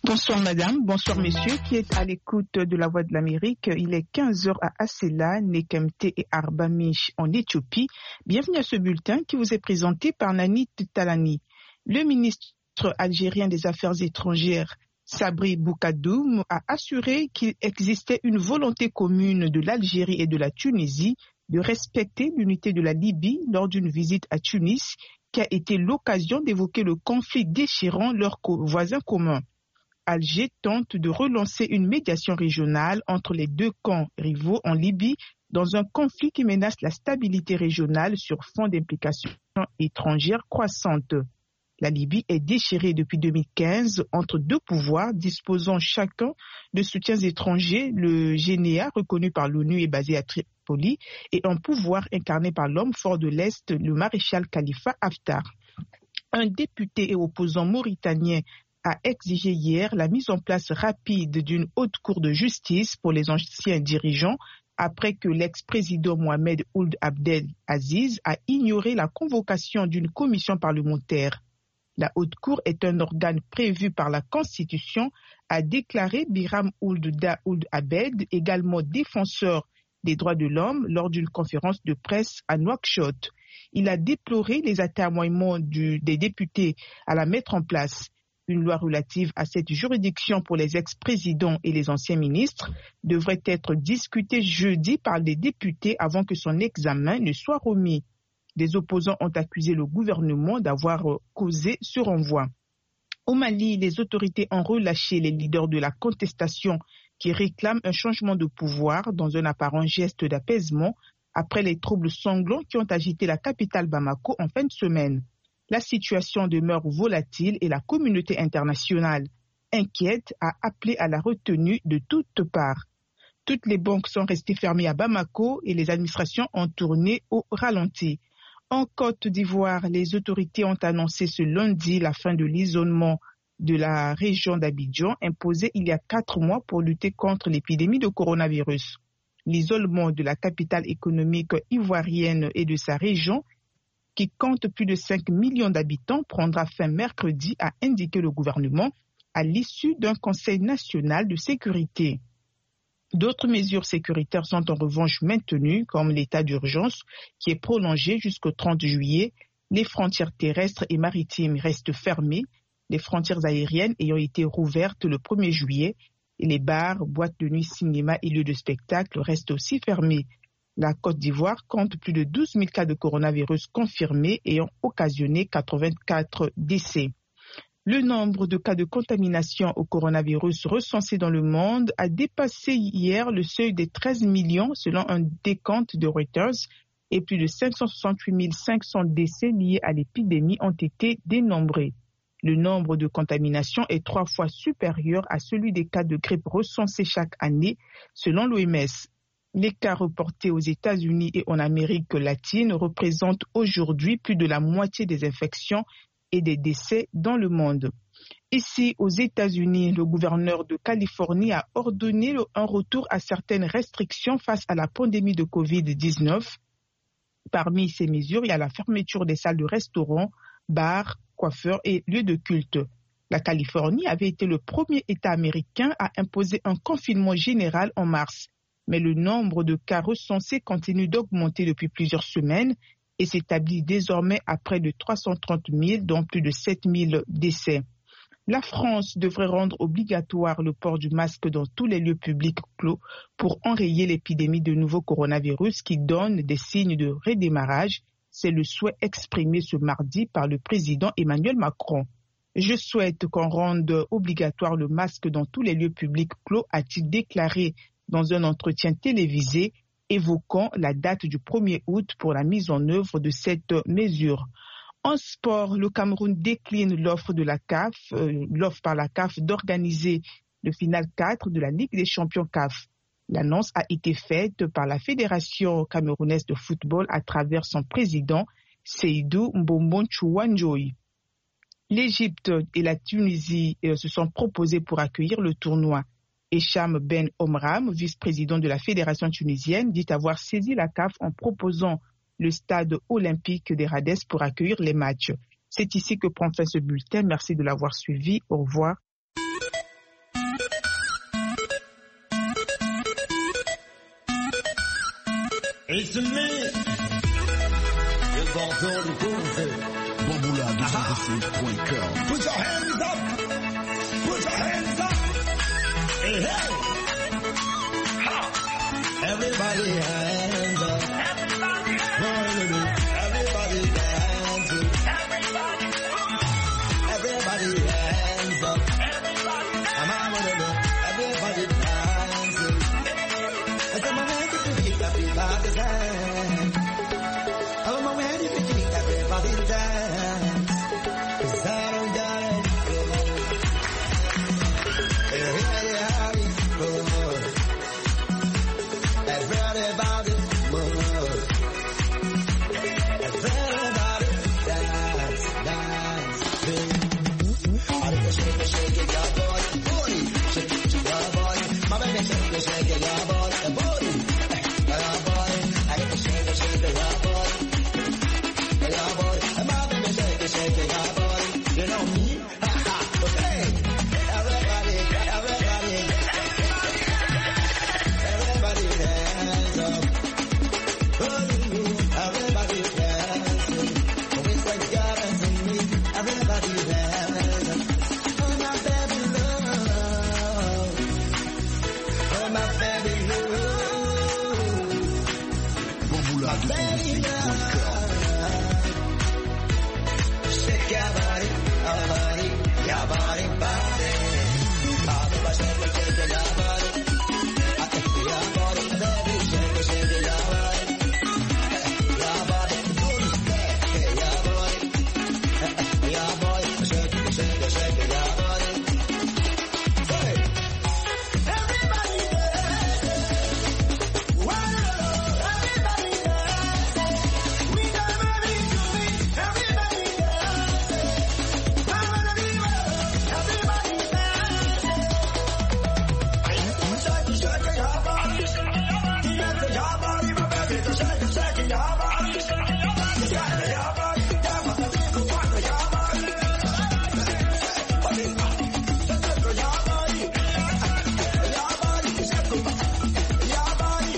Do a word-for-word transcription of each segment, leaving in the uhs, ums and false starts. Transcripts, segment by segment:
Bonsoir madame, bonsoir messieurs qui est à l'écoute de la Voix de l'Amérique. Il est quinze heures à Asela, Nekemte et Arbamish en Éthiopie. Bienvenue à ce bulletin qui vous est présenté par Nanit Talani. Le ministre algérien des Affaires étrangères, Sabri Boukadoum, a assuré qu'il existait une volonté commune de l'Algérie et de la Tunisie de respecter l'unité de la Libye lors d'une visite à Tunis qui a été l'occasion d'évoquer le conflit déchirant leurs voisins communs. Alger tente de relancer une médiation régionale entre les deux camps rivaux en Libye dans un conflit qui menace la stabilité régionale sur fond d'implications étrangères croissantes. La Libye est déchirée depuis deux mille quinze entre deux pouvoirs disposant chacun de soutiens étrangers. Le G N A, reconnu par l'ONU, est basé à Tripoli et un pouvoir incarné par l'homme fort de l'Est, le maréchal Khalifa Haftar. Un député et opposant mauritanien a exigé hier la mise en place rapide d'une haute cour de justice pour les anciens dirigeants après que l'ex-président Mohamed Ould Abdel Aziz a ignoré la convocation d'une commission parlementaire. La haute cour est un organe prévu par la Constitution, a déclaré Biram Ould Da Ould Abed, également défenseur des droits de l'homme, lors d'une conférence de presse à Nouakchott. Il a déploré les atermoiements du, des députés à la mettre en place. Une loi relative à cette juridiction pour les ex-présidents et les anciens ministres devrait être discutée jeudi par les députés avant que son examen ne soit remis. Des opposants ont accusé le gouvernement d'avoir causé ce renvoi. Au Mali, les autorités ont relâché les leaders de la contestation qui réclament un changement de pouvoir dans un apparent geste d'apaisement après les troubles sanglants qui ont agité la capitale Bamako en fin de semaine. La situation demeure volatile et la communauté internationale, inquiète, a appelé à la retenue de toutes parts. Toutes les banques sont restées fermées à Bamako et les administrations ont tourné au ralenti. En Côte d'Ivoire, les autorités ont annoncé ce lundi la fin de l'isolement de la région d'Abidjan imposé il y a quatre mois pour lutter contre l'épidémie de coronavirus. L'isolement de la capitale économique ivoirienne et de sa région, qui compte plus de cinq millions d'habitants, prendra fin mercredi, a indiqué le gouvernement à l'issue d'un conseil national de sécurité. D'autres mesures sécuritaires sont en revanche maintenues, comme l'état d'urgence qui est prolongé jusqu'au trente juillet. Les frontières terrestres et maritimes restent fermées, les frontières aériennes ayant été rouvertes le premier juillet, et les bars, boîtes de nuit, cinémas et lieux de spectacle restent aussi fermés. La Côte d'Ivoire compte plus de douze mille cas de coronavirus confirmés ayant occasionné quatre-vingt-quatre décès. Le nombre de cas de contamination au coronavirus recensés dans le monde a dépassé hier le seuil des treize millions selon un décompte de Reuters et plus de cinq cent soixante-huit mille cinq cents décès liés à l'épidémie ont été dénombrés. Le nombre de contaminations est trois fois supérieur à celui des cas de grippe recensés chaque année selon l'O M S. Les cas reportés aux États-Unis et en Amérique latine représentent aujourd'hui plus de la moitié des infections et des décès dans le monde. Ici, aux États-Unis, le gouverneur de Californie a ordonné un retour à certaines restrictions face à la pandémie de covid dix-neuf. Parmi ces mesures, il y a la fermeture des salles de restaurants, bars, coiffeurs et lieux de culte. La Californie avait été le premier État américain à imposer un confinement général en mars. Mais le nombre de cas recensés continue d'augmenter depuis plusieurs semaines et s'établit désormais à près de trois cent trente mille, dont plus de sept mille décès. La France devrait rendre obligatoire le port du masque dans tous les lieux publics clos pour enrayer l'épidémie de nouveau coronavirus qui donne des signes de redémarrage. C'est le souhait exprimé ce mardi par le président Emmanuel Macron. Je souhaite qu'on rende obligatoire le masque dans tous les lieux publics clos, a-t-il déclaré dans un entretien télévisé, évoquant la date du premier août pour la mise en œuvre de cette mesure. En sport, le Cameroun décline l'offre de la C A F, euh, l'offre par la C A F d'organiser le final quatre de la Ligue des champions C A F. L'annonce a été faite par la Fédération camerounaise de football à travers son président, Seydou Mbombon Chouanjoy. L'Égypte et la Tunisie euh, se sont proposés pour accueillir le tournoi. Echam Ben Omram, vice-président de la Fédération tunisienne, dit avoir saisi la C A F en proposant le stade olympique des Rades pour accueillir les matchs. C'est ici que prend fin ce bulletin. Merci de l'avoir suivi. Au revoir. It's me. Le Bordeaux du Couvre. Bamboula deux cent dix-sept point com. Put your hands up. Put your hands up. Hey, hey. Ha. Everybody hands up. Everybody hands up. Everybody dancing. Everybody. Everybody hands up. Everybody. I'm out of the. Everybody dancing. I said my man can keep everybody dancing. Oh my man, you can keep everybody dancing. 'Cause I don't got it. Everybody move. Everybody move. Everybody dance, dance, I think shake it, shake it, your body, booty. Shake it, your body. My baby, shake it, shake it, your body, booty. Your body. I think shake it, shake it, your body. Your body. My baby, shake it, shake it, your body. You know me? Ha ha. Okay. Everybody, everybody. Everybody dance up. Everybody dancing. With the girls and me. Everybody dancing. Oh my baby love. Oh my baby love. Bamboula deux cent dix-sept point com. Shake your body, your body, your body, body. All the way, shake it, shake it, your body. I think your body, baby, shake it, shake it, your body. Your body, do the step, hey, your body. Your body, shake it, shake it, shake it, your body. Hey. Everybody dancing. Wow, everybody dancing. We got ready to meet. Everybody dancing. I wanna be with everybody dancing. Shake it, shake it, your body. Shake it, your body, my baby. Shake it, shake it, your body. Shake it, your body. Yeah, my baby, your body. Shake it, your body. Shake it, your body. Your body, shake it, your body.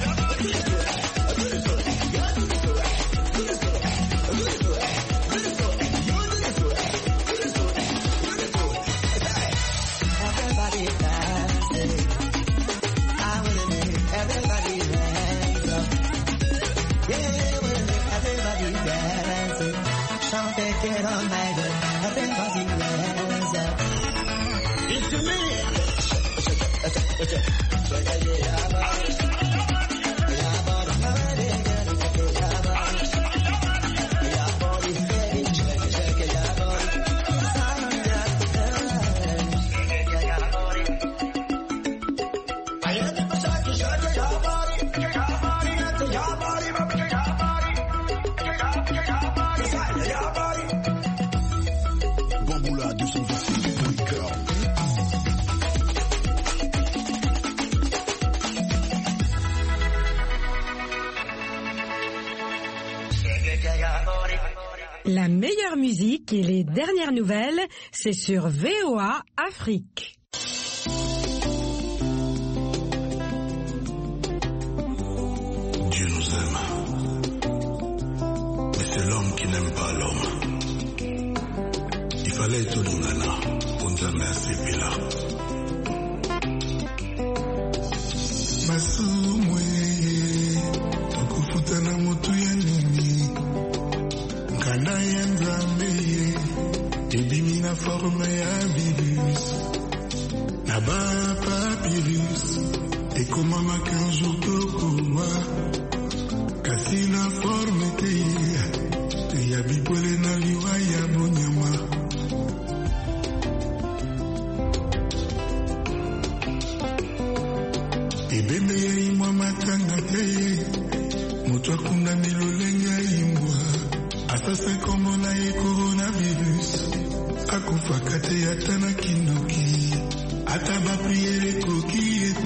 Everybody dancing. I wanna make everybody dance up. Yeah, I wanna make everybody dancing. Chante que no night, everybody dance up. It's me. Bamboula deux cent dix-sept point com. La meilleure musique et les dernières nouvelles, c'est sur V O A Afrique. Dieu nous aime, mais c'est l'homme qui n'aime pas l'homme. Il fallait tout l'ingana pour nous amener à ces là. Masumwe, tukufutana motu ya nini, nkana ya nzambe, ebimi na forme ya virus, na ba papyrus, ekomamaka un jour tokoma, kasi na forme te, ya bibwele na liwa ya bonyama. Ebembe ya imwa matanga te, moto akunda milolenge ya imwa, asasa komona ye coronavirus, akufaka te ata na kindoki, ata bapriere koki ete